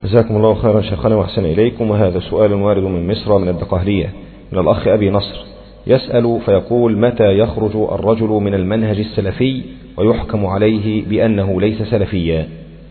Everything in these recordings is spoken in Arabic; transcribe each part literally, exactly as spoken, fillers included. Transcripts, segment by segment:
جزاكم الله خيرا شيخنا وأحسن إليكم. وهذا سؤال وارد من مصر من الدقهلية من الأخ أبي نصر يسأل فيقول: متى يخرج الرجل من المنهج السلفي ويحكم عليه بأنه ليس سلفيا؟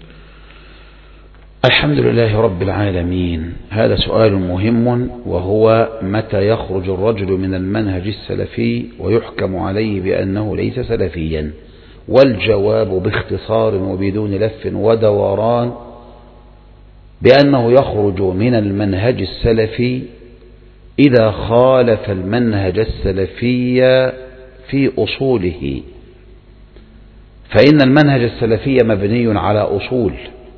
الحمد لله رب العالمين. هذا سؤال مهم، وهو متى يخرج الرجل من المنهج السلفي ويحكم عليه بأنه ليس سلفيا؟ والجواب باختصار وبدون لف ودوران بأنه يخرج من المنهج السلفي إذا خالف المنهج السلفي في أصوله، فإن المنهج السلفي مبني على أصول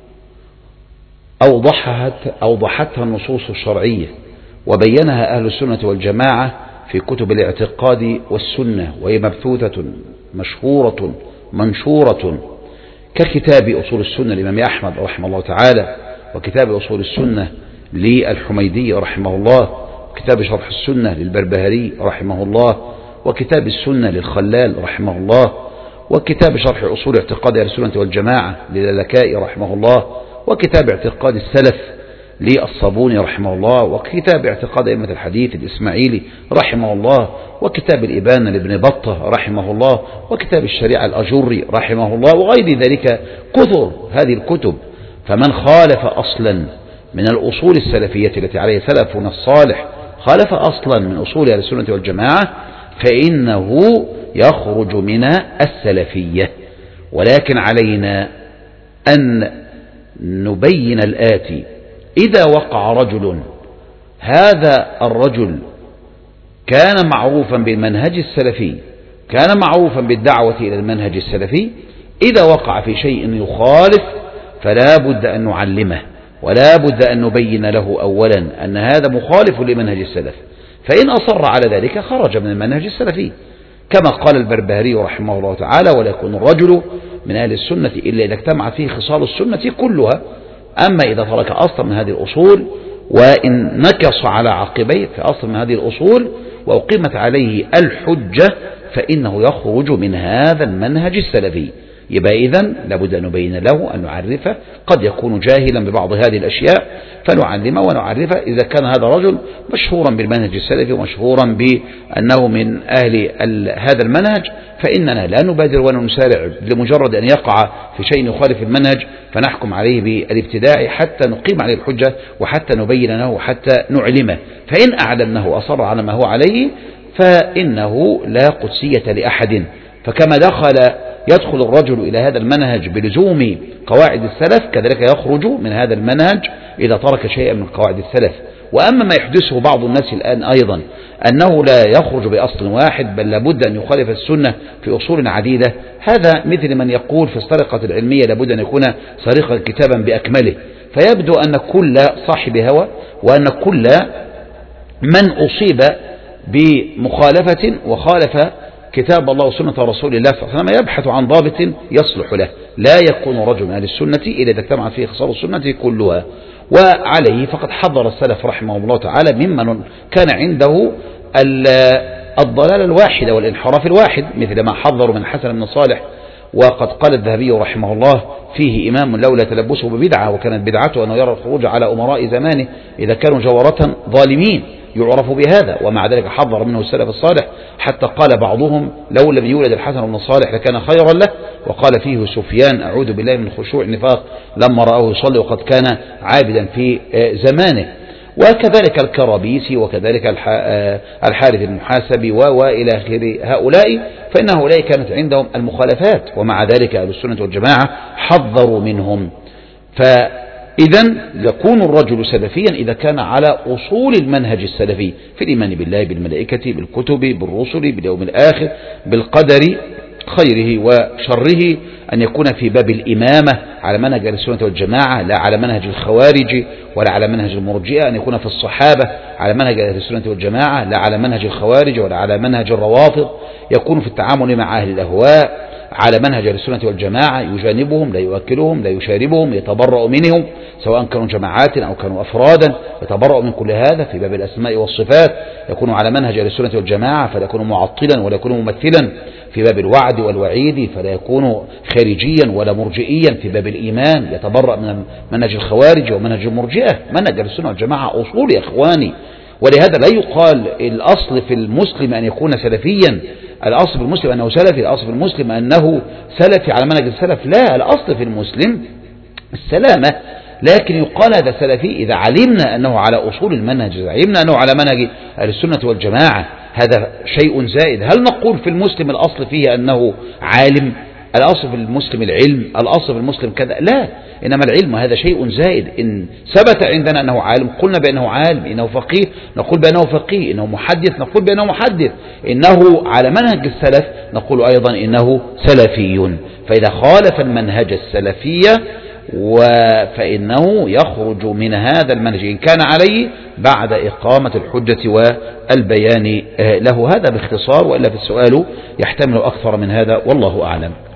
أوضحت أوضحتها النصوص الشرعية وبينها أهل السنة والجماعة في كتب الاعتقاد والسنة، وهي مبثوثة مشهورة منشورة ككتاب أصول السنة للإمام أحمد رحمه الله تعالى، وكتاب أصول السنة للحميدي رحمه الله، وكتاب شرح السنة للبربهاري رحمه الله، وكتاب السنة للخلال رحمه الله، وكتاب شرح أصول اعتقاد أهل السنة والجماعة للالكائي رحمه الله، وكتاب اعتقاد السلف للصابوني رحمه الله، وكتاب اعتقاد أئمة الحديث الإسماعيلي رحمه الله، وكتاب الإبانة لابن بطة رحمه الله، وكتاب الشريعة الأجري رحمه الله، وغير ذلك كثر هذه الكتب. فمن خالف أصلا من الأصول السلفية التي عليها سلفنا الصالح، خالف أصلا من أصول أهل السنة والجماعة، فإنه يخرج من السلفية. ولكن علينا أن نبين الآتي: إذا وقع رجل، هذا الرجل كان معروفا بالمنهج السلفي، كان معروفا بالدعوة إلى المنهج السلفي، إذا وقع في شيء يخالف فلا بد أن نعلمه، ولا بد أن نبين له أولا أن هذا مخالف لمنهج السلف، فإن أصر على ذلك خرج من المنهج السلفي، كما قال البربهاري رحمه الله تعالى: ولا يكون الرجل من أهل السنة إلا إذا اجتمعت فيه خصال السنة كلها. أما إذا ترك أصلا من هذه الأصول، وإن نكص على عقبيه في أصل من هذه الأصول وأقيمت عليه الحجة، فإنه يخرج من هذا المنهج السلفي. يبقى إذن لابد أن نبين له، أن نعرفه، قد يكون جاهلا ببعض هذه الأشياء فنعلمه ونعرفه. إذا كان هذا الرجل مشهورا بالمنهج السلفي ومشهورا بأنه من أهل هذا المنهج، فإننا لا نبادر ونسارع لمجرد أن يقع في شيء يخالف المنهج فنحكم عليه بالابتداع حتى نقيم عليه الحجة، وحتى نبين له، وحتى نعلمه. فإن أعلمناه أصر على ما هو عليه فإنه لا قدسية لأحد. فكما دخل يدخل الرجل إلى هذا المنهج بلزوم قواعد السلف، كذلك يخرج من هذا المنهج إذا ترك شيئا من قواعد السلف. وأما ما يحدثه بعض الناس الآن أيضا أنه لا يخرج بأصل واحد، بل لابد أن يخالف السنة في أصول عديدة، هذا مثل من يقول في السرقة العلمية لابد أن يكون سرقا كتابا بأكمله. فيبدو أن كل صاحب هوى، وأن كل من أصيب بمخالفة وخالف كتاب الله وسنة رسول الله صلى الله عليه وسلم يبحث عن ضابط يصلح له. لا يكون رجل من أهل السنة إلا إذا اجتمع فيه خصال السنة كلها. وعليه فقد حذر السلف رحمه الله تعالى ممن كان عنده الضلال الواحد والانحراف الواحد، مثل ما حذروا من حسن بن صالح. وقد قال الذهبي رحمه الله: فيه إمام لولا تلبسه ببدعة، وكانت بدعته أنه يرى الخروج على أمراء زمانه إذا كانوا جورة ظالمين يعرف بهذا، ومع ذلك حذر منه السلف الصالح، حتى قال بعضهم: لو لم يولد الحسن بن صالح لكان خيرا له. وقال فيه سفيان: أعوذ بالله من خشوع النفاق لما رآه يصلي وقد كان عابدا في زمانه. وكذلك الكرابيسي، وكذلك الحارث المحاسبي، وإلى آخر هؤلاء، فإن هؤلاء كانت عندهم المخالفات، ومع ذلك أهل السنة والجماعة حذروا منهم. فإذا يكون الرجل سلفيا إذا كان على أصول المنهج السلفي في الإيمان بالله، بالملائكة، بالكتب، بالرسل، باليوم الآخر، بالقدر خيره وشره، أن يكون في باب الإمامة على منهج أهل السنة والجماعة، لا على منهج الخوارج ولا على منهج المرجئة، أن يكون في الصحابة على منهج أهل السنة والجماعة، لا على منهج الخوارج ولا على منهج الروافض، يكون في التعامل مع أهل الأهواء على منهج أهل السنة والجماعة يجانبهم، لا يؤكلهم، لا يشاربهم، يتبرأ منهم سواء كانوا جماعات أو كانوا أفرادا، يتبرأ من كل هذا. في باب الأسماء والصفات يكون على منهج أهل السنة والجماعة فلا يكون معطلا ولا يكون ممثلا. في باب الوعد والوعيد فلا يكون خارجيا ولا مرجئيا. في باب الإيمان يتبرأ من منهج الخوارج ومنهج المرجئة. منهج أهل السنة والجماعة أصول يا إخواني، ولهذا لا يقال الأصل في المسلم أن يكون سلفيا، الأصل في المسلم أنه سلفي، الأصل في المسلم أنه سلفي على منهج السلف. لا، الأصل في المسلم السلامة، لكن يقال هذا سلفي إذا علمنا أنه على أصول المنهج، إذا علمنا أنه على منهج أهل السنة والجماعة، هذا شيء زائد. هل نقول في المسلم الأصل فيه أنه عالم؟ الأصل في المسلم العلم، الأصل في المسلم كذا؟ لا، إنما العلم هذا شيء زائد. إن ثبت عندنا أنه عالم قلنا بأنه عالم، إنه فقيه نقول بأنه فقيه، إنه محدث نقول بأنه محدث، إنه على منهج السلف نقول أيضا إنه سلفي. فإذا خالف المنهج السلفية فإنه يخرج من هذا المنهج إن كان عليه بعد إقامة الحجة والبيان له. هذا باختصار، وإلا في السؤال يحتمل أكثر من هذا، والله أعلم.